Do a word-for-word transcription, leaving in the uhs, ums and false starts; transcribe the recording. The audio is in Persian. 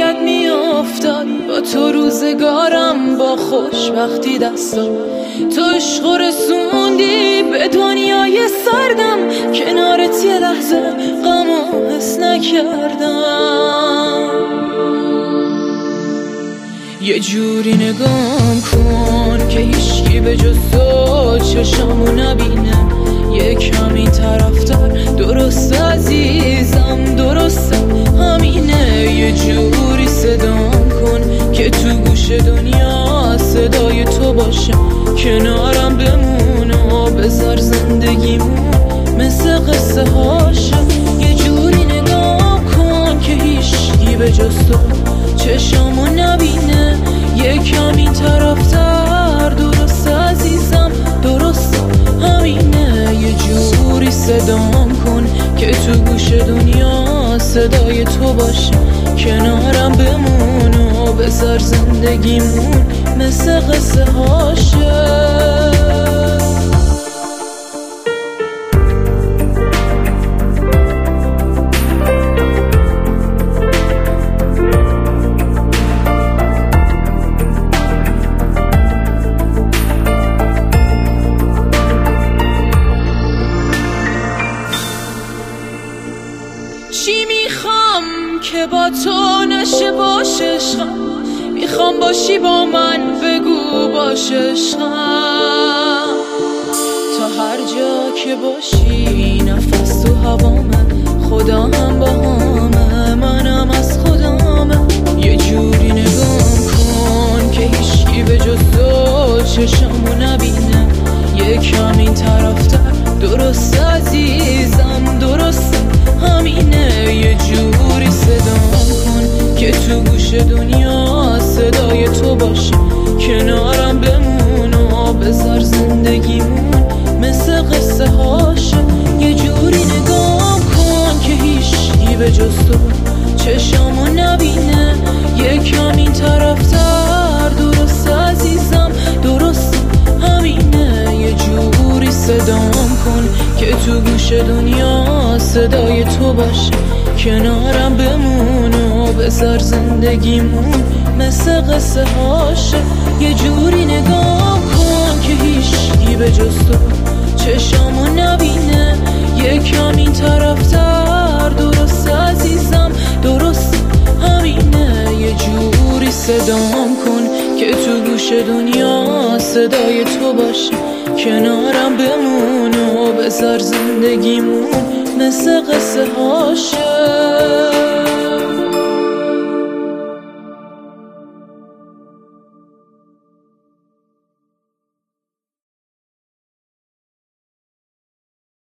باید میافتاد، با تو روزگارم با خوشبختی دستاد. تو عشق رسوندی به دنیای سردم، کنارت یه لحظه غمو حس نکردم. یه جوری نگام کن که هیچکی به جز تو چشامو نبینه. یه کمی طرفدار درست عزیزم، درسته همینه. یه جوری صدام کن که تو گوش دنیا صدای تو باشه، کنارم بمونه و بذار زندگیمون مثل قصه هاشه. یه جوری نگاه کن که هیچکی به جز تو چشامو نبینه. یه کمی طرفدار درست عزیزم، درست همینه. یه جوری صدام کن که تو گوش دنیا صدای تو باشه، کنارم بمونه و بذار زندگیمون مثل قصه هاشه. چی میخوام که با تو نشه باشه عشقم، میخوام باشی با من بگو باشه عشقم. تا هر جا که باشی نفس تو هوامه، خدا هم با همه منم از خدامه. یه جوری نگام کن که هیچکی به جز تو چشمو نبینه. یه کمی طرفدار درست عزیزم، درست همینه. یه جوری صدام کن که تو گوش دنیا صدای تو باشه، کنارم بمونه و بذار زندگیمون مثل قصه هاشه. یه جوری نگاه کن که هیچکی به جز تو چشامو نبینه. یه کمی طرفدار درست عزیزم، درست همینه. یه جوری صدام کن که تو گوش دنیا صدای تو باشه، کنارم بمونه و بذار زندگیمون مثل قصه هاشه. یه جوری نگاه کن که هیچکی به جز تو چشامو نبینه. یه کمی طرفدار درست عزیزم، درست همینه. یه جوری صدام کن که تو گوش دنیا صدای تو باشه، کنارم بمونه و بذار زندگیمون مثل قصه هاشه.